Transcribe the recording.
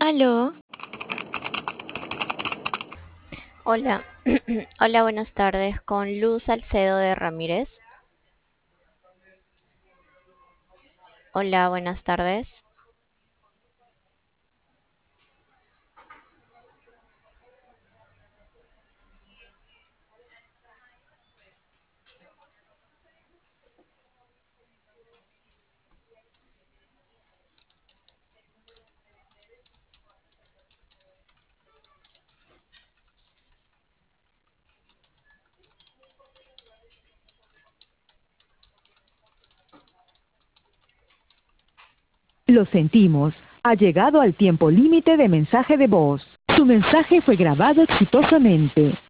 Aló, hola, hola, buenas tardes, con Luz Salcedo de Ramírez. Hola, buenas tardes. Lo sentimos. Ha llegado al tiempo límite de mensaje de voz. Su mensaje fue grabado exitosamente.